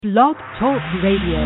Blog Talk Radio.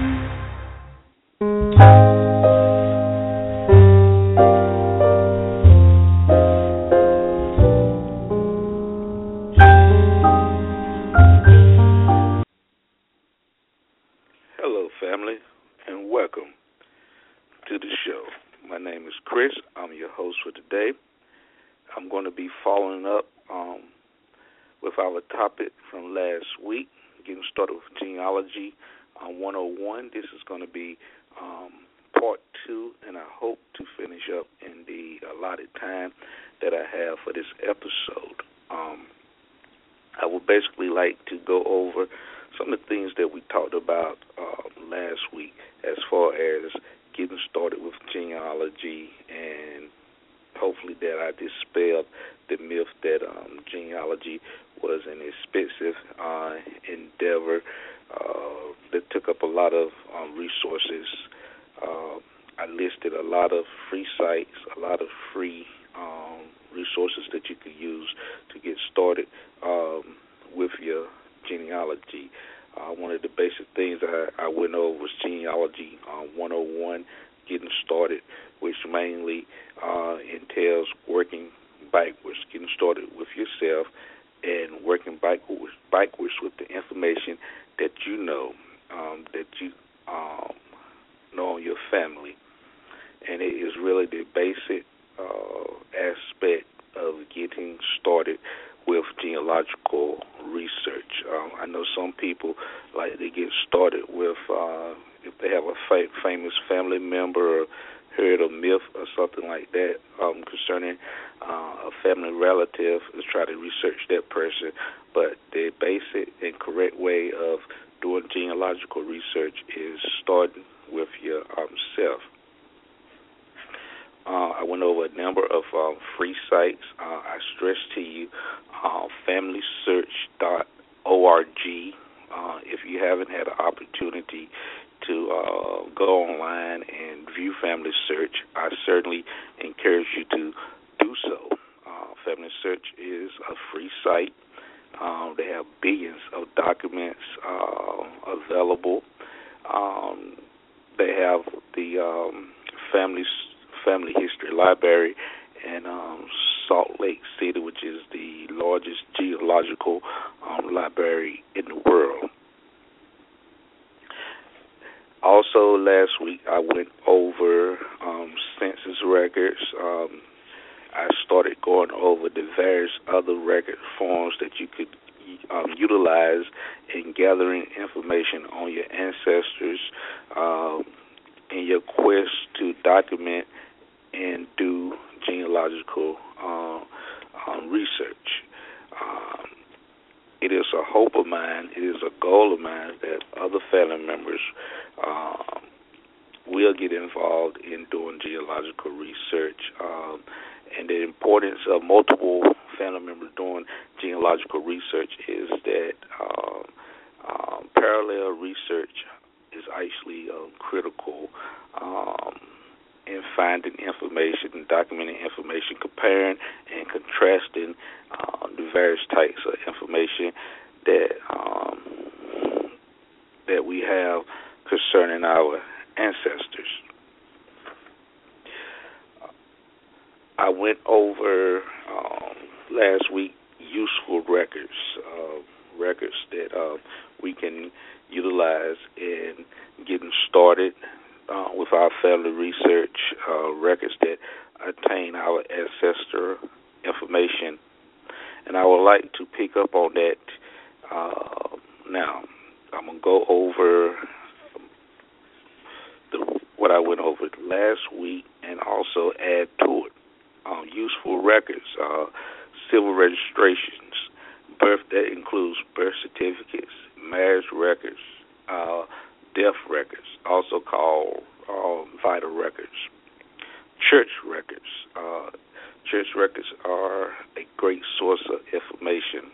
Hello, family, and welcome to the show. My name is Chris. I'm your host for today. I'm going to be following up with our topic from last week, getting started with genealogy 101. This is going to be part 2, and I hope to finish up in the allotted time that I have for this episode. I would basically like to go over some of the things that we talked about last week as far as getting started with genealogy, and hopefully that I dispelled the myth that genealogy was an expensive endeavor that took up a lot of resources. I listed a lot of free sites, a lot of free resources that you could use to get started with your genealogy. One of the basic things I went over was genealogy 101, getting started, which mainly entails working backwards, getting started with yourself and working backwards with the information that you know on your family. And it is really the basic aspect of getting started with genealogical research. I know some people like to get started with if they have a famous family member or heard a myth or something like that concerning a family relative, is try to research that person. But the basic and correct way of doing genealogical research is starting with yourself. I went over a number of free sites. I stress to you FamilySearch.org. If you haven't had an opportunity to go online and view Family Search, I certainly encourage you to do so. Family Search is a free site. They have billions of documents available. They have the Family History Library in Salt Lake City, which is the largest geological library in the world. Also, last week I went over census records. I started going over the various other record forms that you could utilize in gathering information on your ancestors in your quest to document and do genealogical research. It is a hope of mine, it is a goal of mine that other family members will get involved in doing genealogical research, and the importance of multiple family members doing genealogical research is that parallel research is actually critical in finding information and documenting information, comparing and contrasting the various types of information that we have concerning our ancestors. I went over last week useful records, records that we can utilize in getting started with our family research, records that attain our ancestor information. And I would like to pick up on that now. I'm going to go over what I went over last week and also add to it. Useful records, civil registrations, that includes birth certificates, marriage records, death records, also called vital records. Church records. Church records are a great source of information,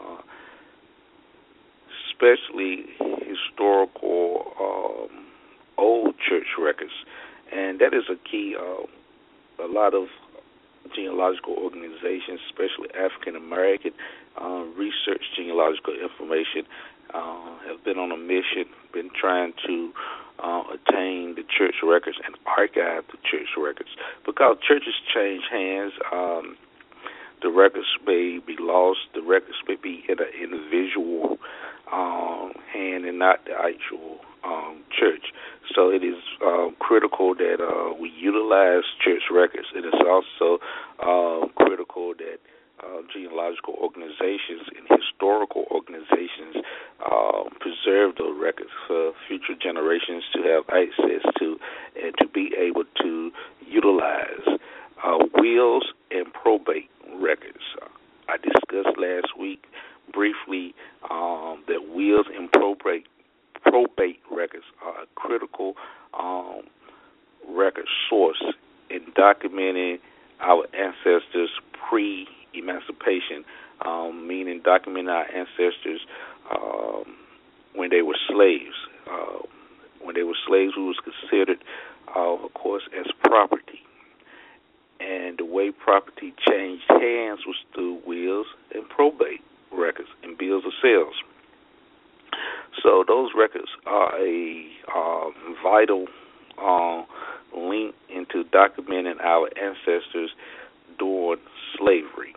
especially historical old church records. And that is a key. A lot of genealogical organizations, especially African American, research genealogical information have been on a mission, been trying to attain the church records and archive the church records. Because churches change hands, the records may be lost, the records may be in an individual hand and not the actual church. So it is critical that we utilize church records. It is also critical that genealogical organizations and historical organizations preserve those records for future generations to have access to and to be able to utilize. Wills and probate records. I discussed last week briefly that wills and probate records are a critical record source in documenting our ancestors pre-emancipation, meaning documenting our ancestors when they were slaves. When they were slaves, who was considered, of course, as property. And the way property changed hands was through wills and probate records and bills of sales. So those records are a vital link into documenting our ancestors during slavery.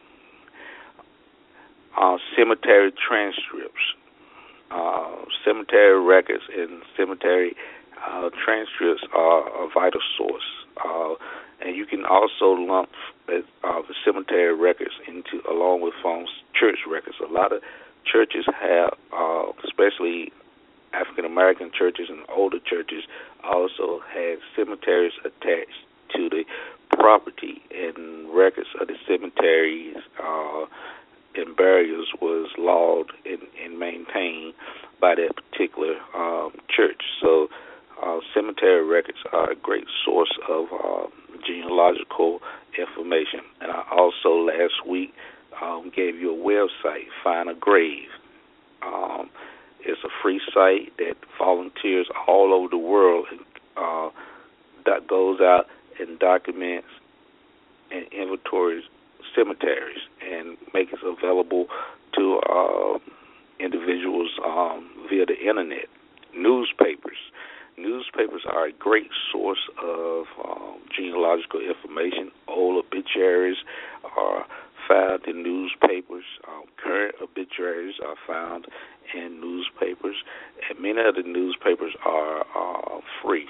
Cemetery transcripts, cemetery records, and cemetery transcripts are a vital source. And you can also lump the cemetery records into, along with church records. A lot of churches have, especially African American churches and older churches, also had cemeteries attached to the property, and records of the cemeteries and burials was logged and maintained by that particular church. So cemetery records are a great source of genealogical information. And I also last week gave you a website, Find a Grave. It's a free site that volunteers all over the world that goes out and documents and inventories cemeteries and makes it available to individuals via the internet. Newspapers are a great source of genealogical information. Old obituaries are found in newspapers. Current obituaries are found in newspapers, and many of the newspapers are free.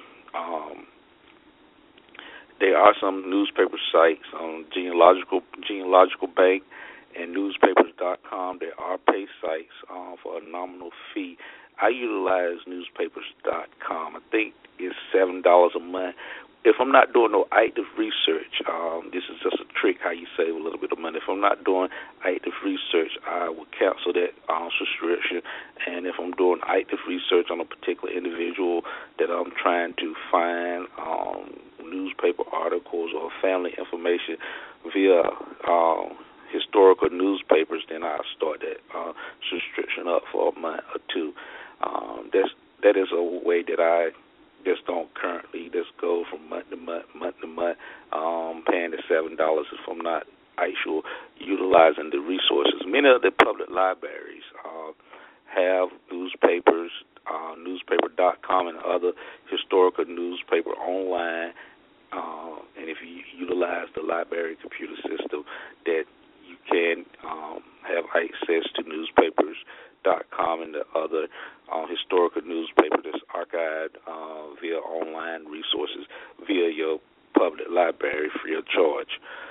There are some newspaper sites on Genealogical Bank and newspapers.com. There are pay sites for a nominal fee. I utilize newspapers.com. I think it's $7 a month. If I'm not doing no active research, this is just a trick how you save a little bit of money. If I'm not doing active research, I will cancel that subscription. And if I'm doing active research on a particular individual that I'm trying to find newspaper articles or family information via historical newspapers, then I'll start that subscription up for a month or two. That is a way that I just don't currently just go from month to month, paying the $7 if I'm not actual utilizing the resources. Many of the public libraries have newspapers, newspaper.com and other historical newspaper online, and if you utilize the library computer system, that you can have access to newspapers.com and the other historical newspaper that's archived via online resources via your public library free of charge.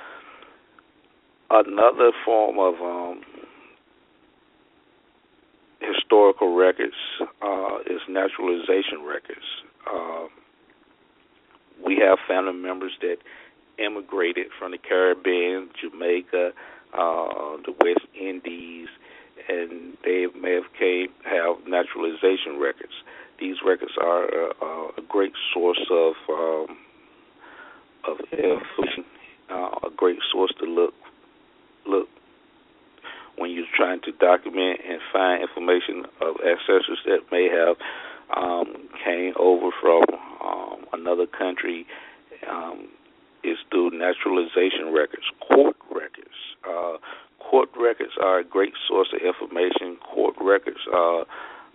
Another form of historical records is naturalization records. We have family members that immigrated from the Caribbean, Jamaica, the West Indies, and they may have naturalization records. These records are a great source of information, a great source to look when you're trying to document and find information of ancestors that may have came over from another country. Is through naturalization records, court records. Court records are a great source of information. Court records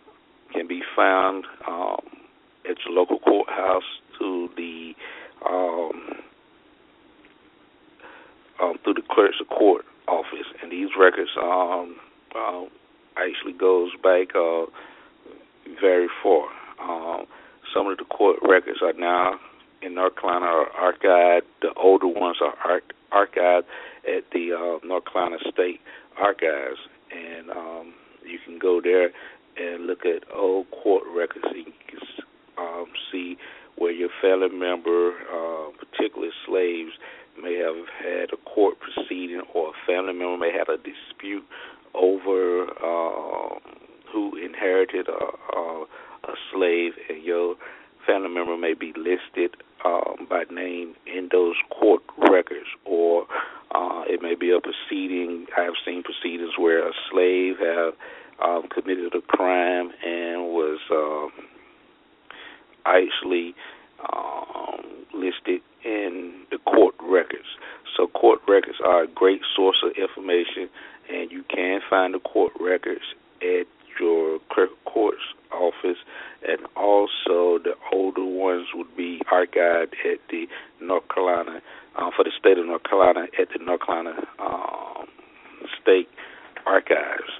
found at your local courthouse through the clerk's of court office, and these records actually goes back very far. Some of the court records are now in North Carolina are archived. The older ones are archived at the North Carolina State Archives, and you can go there and look at old court records. So you can see where your family member, particularly slaves, may have had a court proceeding, or a family member may have a dispute over who inherited a slave, and your family member may be listed by name in those court records, or it may be a proceeding. I have seen proceedings where a slave have committed a crime and was actually listed in the court records. So court records are a great source of information, and you can find the court records at your clerk of court's office, and also the older ones would be archived at the North Carolina, for the state of North Carolina, at the North Carolina State Archives.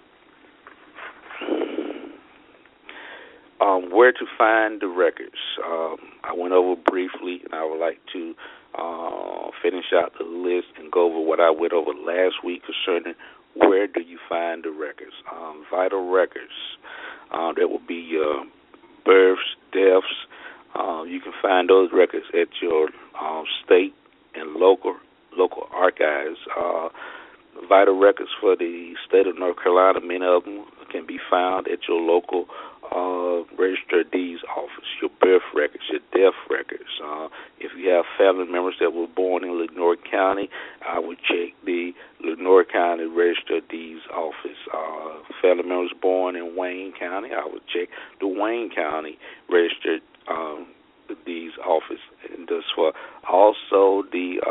Where to find the records? I went over briefly, and I would like to finish out the list and go over what I went over last week concerning where do you find the records. Vital records. There will be births, deaths. You can find those records at your state and local archives. Vital records for the state of North Carolina, many of them can be found at your local Register of Deeds office, your birth records, your death records. If you have family members that were born in Lenoir County, I would check the Lenoir County Register of Deeds office. Family members born in Wayne County, I would check the Wayne County Register of Deeds office. And thus for also the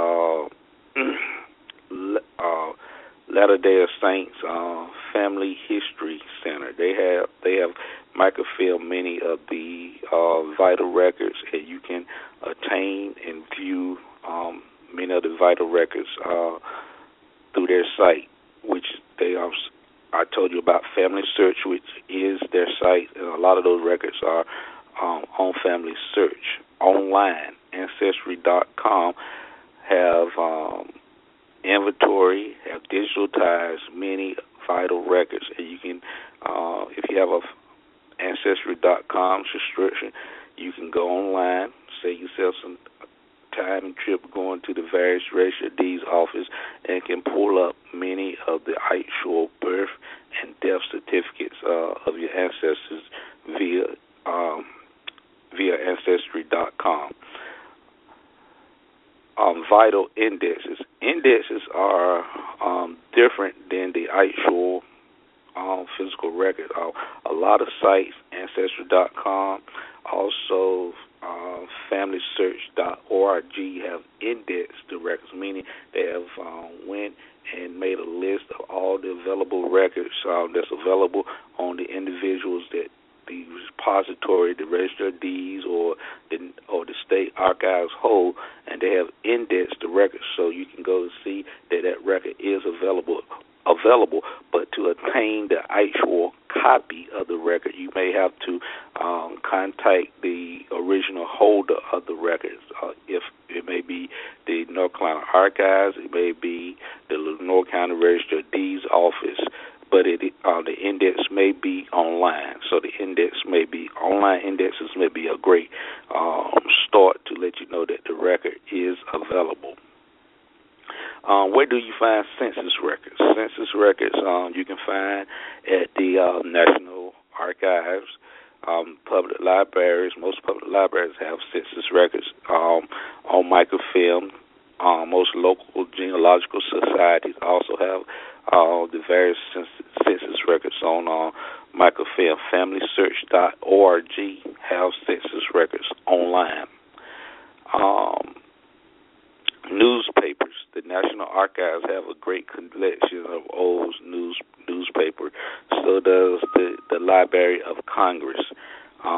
Latter-day Saints Family History Center. They have microfilmed many of the vital records, and you can attain and view many of the vital records through their site, which they are. I told you about Family Search, which is their site, and a lot of those records are on Family Search. Online, Ancestry.com have inventory, have digitalized many vital records, and you can, if you have a Ancestry.com subscription, you can go online, save yourself some time and trip going to the various Register of Deeds office, and can pull up many of the actual birth and death certificates of your ancestors via Ancestry.com. Vital indexes. Indexes are different than the actual physical record. A lot of sites, Ancestry.com, also FamilySearch.org, have indexed the records, meaning they have went and made a list of all the available records that's available on the individuals that the repository, the Register of Deeds, or the state archives hold, and they have indexed the records so you can go and see that record is available. But to obtain the actual copy of the record, you may have to contact the original holder of the records. If it may be the North Carolina Archives, it may be the Lenoir County Register of Deeds office, but the index may be online. So the index may be online. Indexes may be a great start to let you know that the record is available. Where do you find census records? Census records you can find at the National Archives, public libraries. Most public libraries have census records on microfilm. Most local genealogical societies also have the various census records on microfilm. FamilySearch.org have census records online. Newspapers. The National Archives have a great collection of old newspapers. So does the Library of Congress.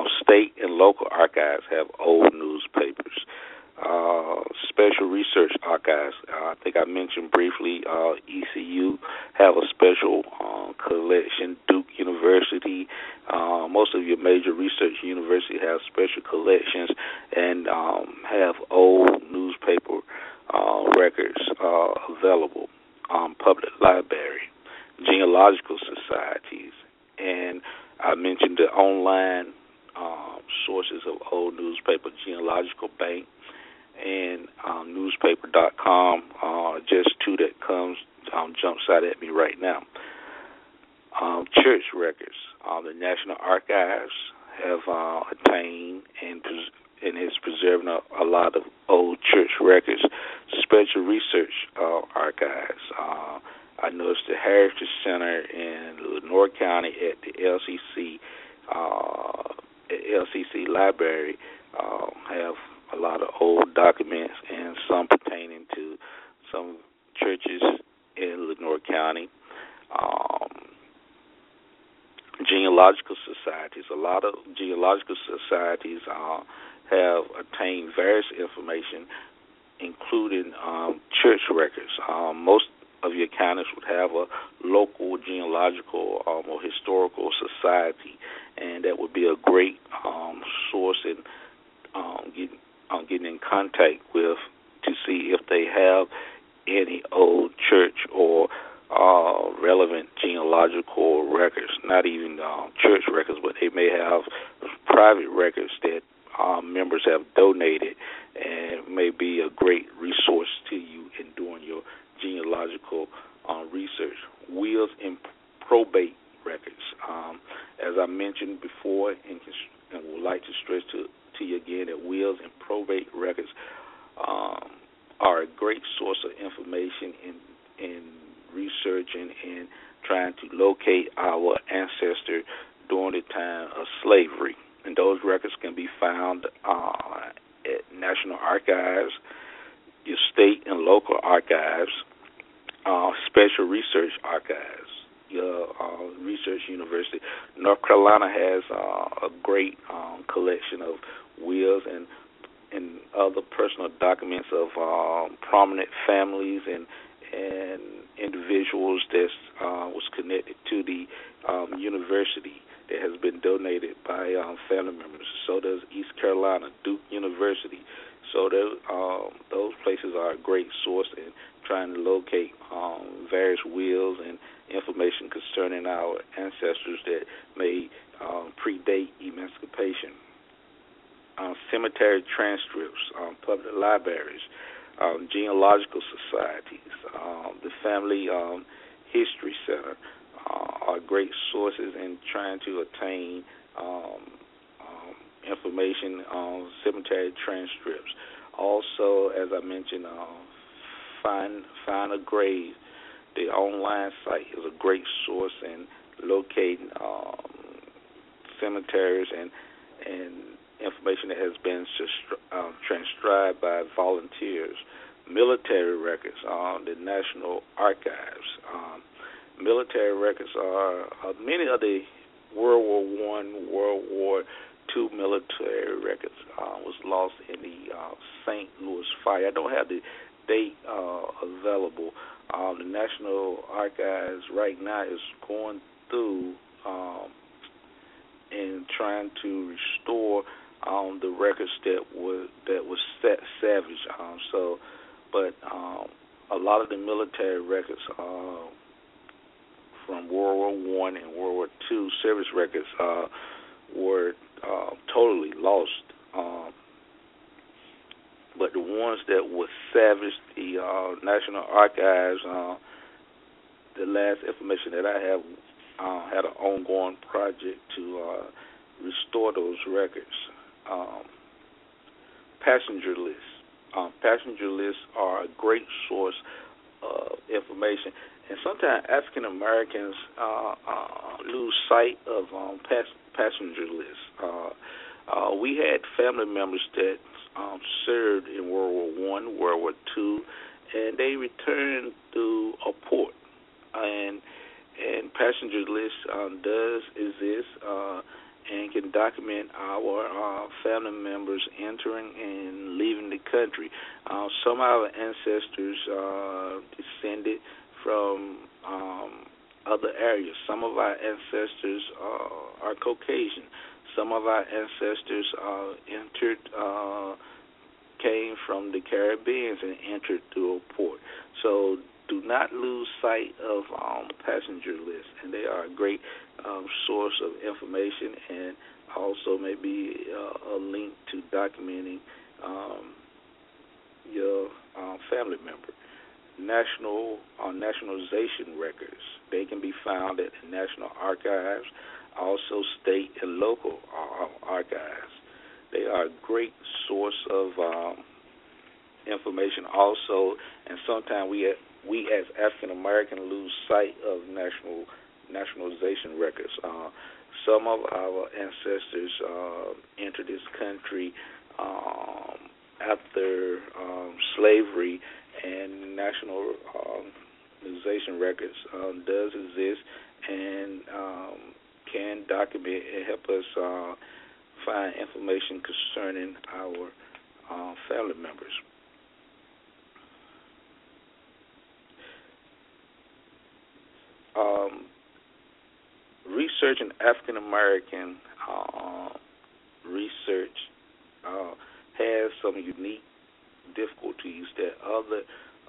local archives have old newspapers. Special research archives. I think I mentioned briefly. ECU have a special collection. Duke University, most of your major research universities have special collections and have old newspaper records available. Public library, genealogical societies, and I mentioned the online sources of old newspaper, Genealogical Bank and newspaper.com, just two that jumps out at me right now. Church records. The National Archives have attained and is preserving a lot of old church records. Special research archives. I noticed the Heritage Center in Lenoir County at the LCC Library have a lot of old documents and some pertaining to some churches in Lenoir County. Genealogical societies. A lot of genealogical societies have attained various information, including church records. Most of your counties would have a local genealogical or historical society, and that would be a great source in getting in contact with to see if they have any old church or relevant genealogical records, not even church records, but they may have private records that members have donated, and may be a great resource to you in doing your genealogical research. Wills and probate records. As I mentioned before, and would like to stress to you again, that wills and probate records are a great source of information in researching and trying to locate our ancestors during the time of slavery. And those records can be found at National Archives, your state and local archives, special research archives, your research university. North Carolina has a great collection of wills and other personal documents of prominent families and individuals that was connected to the university that has been donated by family members. So does East Carolina, Duke University. So those places are a great source in trying to locate various wills and information concerning our ancestors that may predate emancipation. Cemetery transcripts, public libraries, genealogical societies, the Family History Center are great sources in trying to attain information on cemetery transcripts. Also, as I mentioned, Find a Grave. The online site is a great source in locating cemeteries and information that has been transcribed by volunteers. Military records on the National Archives. Military records are many of the World War I, World War II military records was lost in the St. Louis fire. I don't have the date available. The National Archives right now is going through and trying to restore the records that was savaged. But a lot of the military records from World War I and World War II service records were totally lost. But the ones that were savaged, the National Archives, the last information that I have, had an ongoing project to restore those records. Passenger lists. Passenger lists are a great source of information, and sometimes African Americans lose sight of passenger lists. We had family members that served in World War I, World War II, and they returned through a port. And passenger list does exist, and can document our family members entering and leaving the country. Some of our ancestors descended from other areas. Some of our ancestors are Caucasian. Some of our ancestors came from the Caribbean and entered through a port. So do not lose sight of passenger lists, and they are a great source of information, and also maybe a link to documenting your family member. Nationalization records, they can be found at the National Archives, also state and local archives. They are a great source of information also, and sometimes we as African Americans lose sight of nationalization records. Some of our ancestors entered this country after slavery, and nationalization records does exist and can document and help us find information concerning our family members. Researching African American research has some unique difficulties that other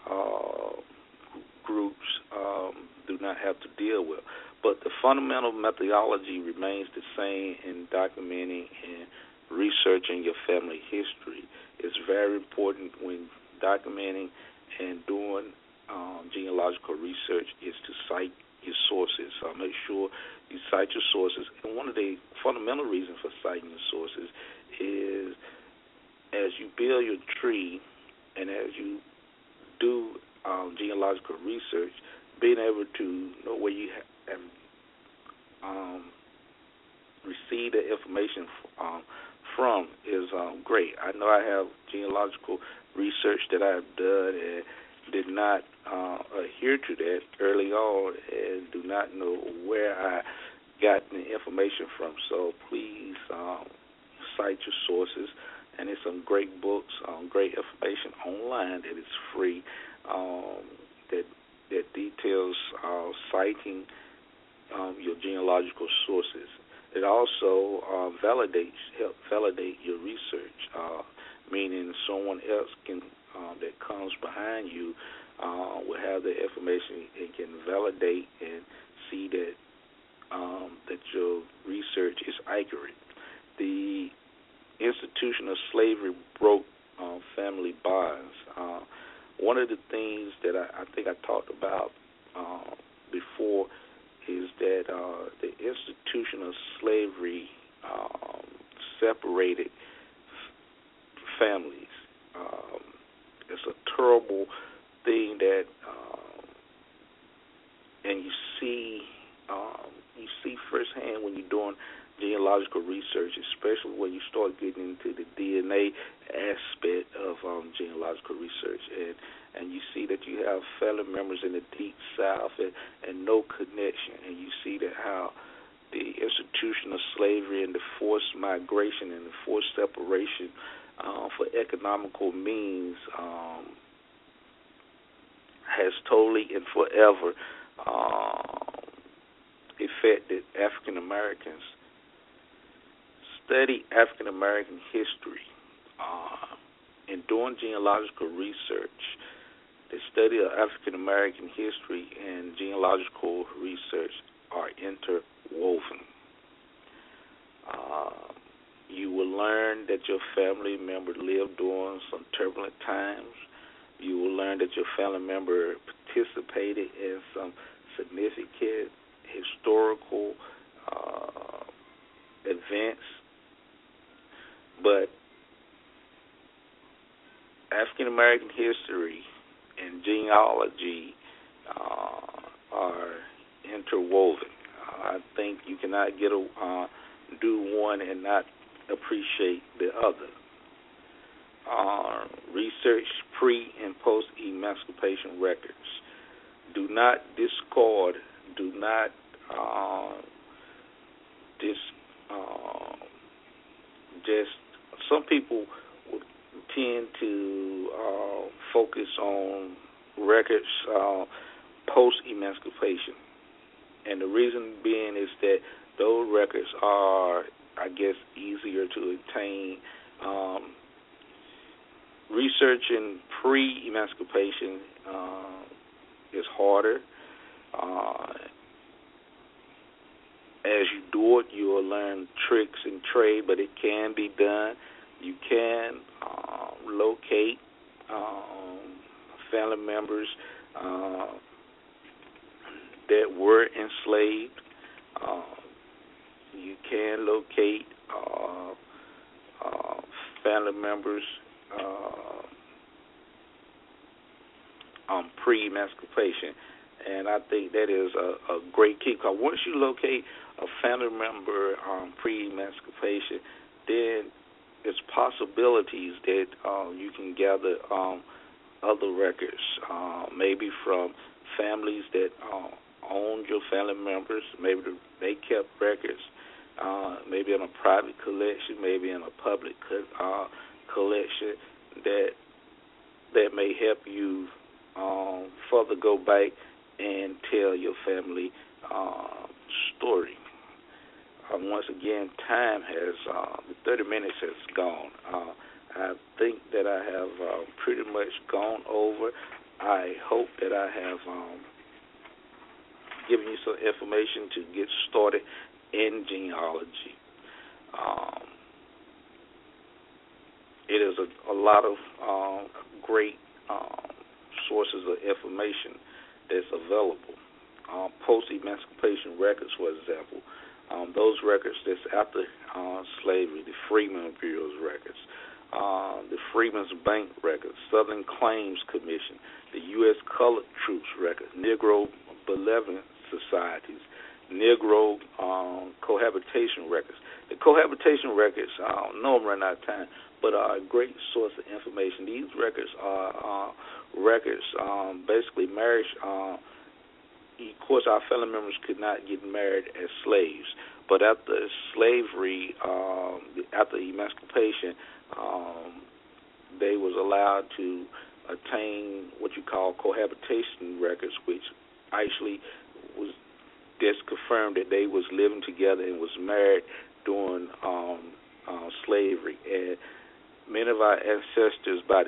groups do not have to deal with. But the fundamental methodology remains the same in documenting and researching your family history. It's very important when documenting and doing genealogical research is to cite your sources. So make sure you cite your sources. And one of the fundamental reasons for citing your sources is as you build your tree and as you do genealogical research, being able to know where you have receive the information from is great. I know I have genealogical research that I have done and did not adhere to that early on and do not know where I got the information from. So please cite your sources, and there's some great books, great information online that is free that details citing your genealogical sources. It also help validate your research, meaning someone else that comes behind you will have the information and can validate and see that that your research is accurate. The institution of slavery broke family bonds. One of the things that I think I talked about before is that the institution of slavery separated families. It's a terrible thing that, and you see firsthand when you're doing genealogical research, especially when you start getting into the DNA aspect of genealogical research, and you see that you have family members in the deep South and no connection, and you see that how the institution of slavery and the forced migration and the forced separation for economical means has totally and forever affected African Americans. Study African American history. In doing genealogical research, the study of African American history and genealogical research are interwoven. You will learn that your family member lived during some turbulent times. You will learn that your family member participated in some significant historical events. But African American history and genealogy are interwoven. I think you cannot do one and not appreciate the other. Research pre- and post-emancipation records. Do not discard. Do not Um, just some people would tend to focus on records post emancipation, and the reason being is that those records are, I guess, easier to obtain. Researching pre-emancipation is harder. As you do it, you will learn tricks and trade, but it can be done. You can locate family members that were enslaved. You can locate family members pre-emancipation, and I think that is a great key. Because once you locate a family member pre-emancipation, then it's possibilities that you can gather other records, maybe from families that owned your family members. Maybe they kept records, maybe in a private collection, maybe in a public collection that may help you further go back and tell your family story. Once again, time has, the 30 minutes has gone. I think that I have pretty much gone over. I hope that I have given you some information to get started in genealogy. It is a lot of great sources of information that's available. Post-emancipation records, for example, those records that's after slavery, the Freedmen's Bureau's records, the Freedmen's Bank records, Southern Claims Commission, the U.S. Colored Troops records, Negro Benevolent Societies, Negro cohabitation records. The cohabitation records, I know I'm running out of time, but are a great source of information. These records are records, basically marriage. Of course, our family members could not get married as slaves, but after slavery, after emancipation, they was allowed to attain what you call cohabitation records, which actually was just confirmed that they was living together and was married during slavery. And many of our ancestors, by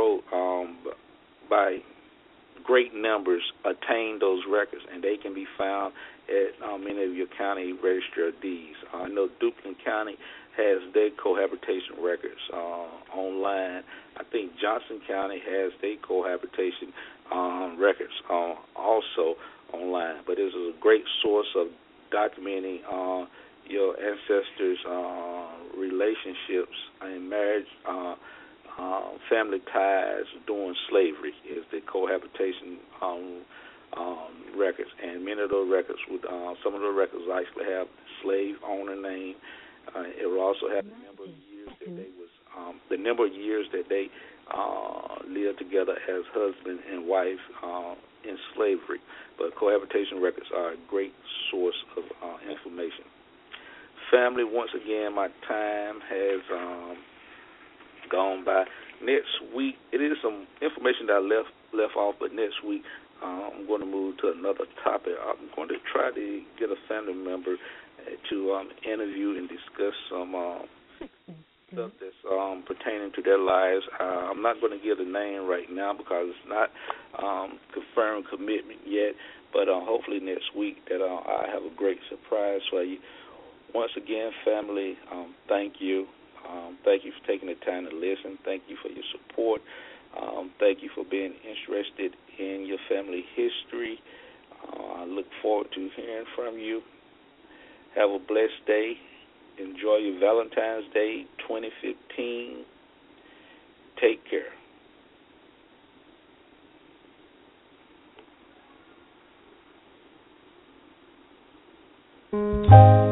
great numbers, attained those records, and they can be found at many of your county register of deeds. I know Duplin County has their cohabitation records online. I think Johnson County has their cohabitation records also online. But this is a great source of documenting your ancestors' relationships and marriage, family ties during slavery is the cohabitation records, and many of those records would, some of those records actually have slave owner name. It will also have the number of years that they was, the number of years that they lived together as husband and wife in slavery. But cohabitation records are a great source of information. Family, once again, my time has gone by. Next week, it is some information that I left off, but next week I'm going to move to another topic. I'm going to try to get a family member to interview and discuss some stuff that's pertaining to their lives. I'm not going to give the name right now because it's not confirmed commitment yet, but hopefully next week that I have a great surprise for you. Once again, family, thank you. Thank you for taking the time to listen. Thank you for your support. Thank you for being interested in your family history. I look forward to hearing from you. Have a blessed day. Enjoy your Valentine's Day 2015. Take care.